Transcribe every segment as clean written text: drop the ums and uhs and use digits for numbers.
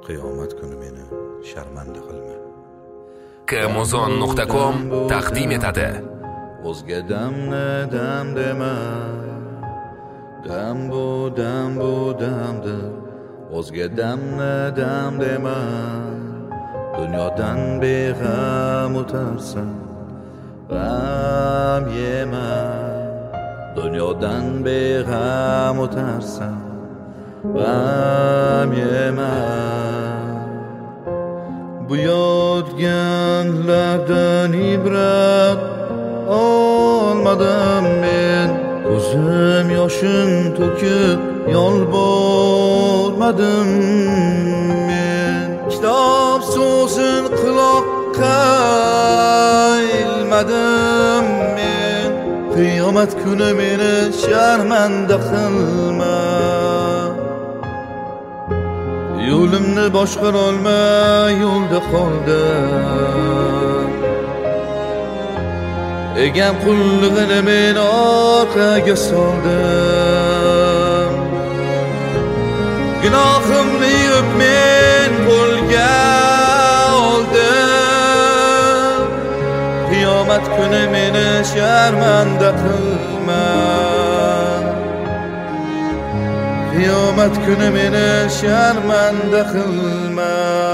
qiyomat kuni meni sharmanda qilma. Kmozon.com taqdim etadi. O'zga damni dam dema, dam bu damdir. O'zga damni dam dema, dunyodan beg'am o'tarsan, g'am yema. Dunyodan beg'am o'tarsan, g'am yema. Bu yodganlardan ibrat olmadim men, ko'zim yoshin to'kib yolbormadim men. Kitob so'zin quloqqa ilmadim men, qiyomat kuni meni sharmanda qilma. Yo'limni boshqarolmay yo'lda qoldim, egam qullig'ini men orqaga soldim. Gunohimni yuvib men qo'lga oldim, qiyomat kuni meni sharmanda qilma. Qiyomat kuni meni sharmanda qilma.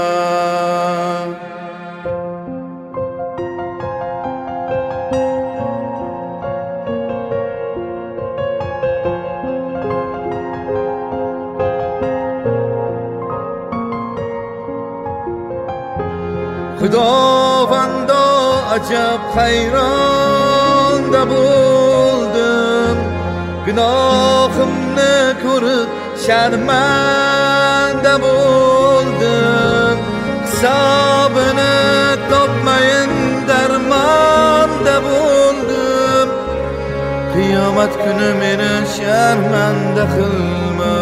Xudovando ajab hayronda bo'ldim, gunohimni ko'rib sharmanda bo'ldim. Hisobini topmayin darmonda bo'ldim, qiyomat kuni meni sharmanda qilma.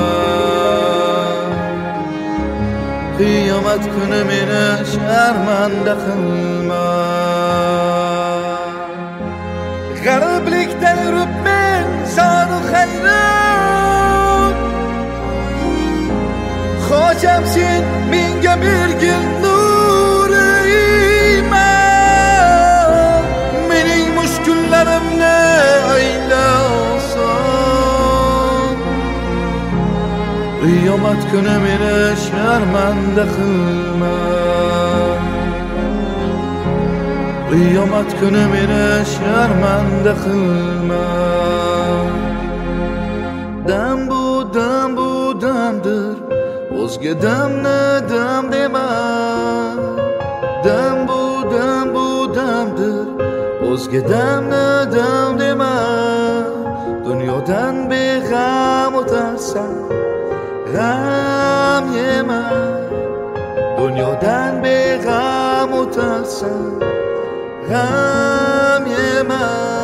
Qiyomat kuni meni sharmanda qilma. G'ariblikda yurib men sonu hayron, xo'jam sen menga bergin nuri iymon. Mening mushkullarimni ayla oson, qiyomat kuni meni sharmanda qilma. Qiyomat kuni meni sharmanda qilma. Dam bu damdir, o'zga damni dam dema. Dam bu damdir, o'zga damni dam dema. Dunyodan beg'am o'tarsan, g'am yema. Dunyodan beg'am o'tarsan, g'am yema.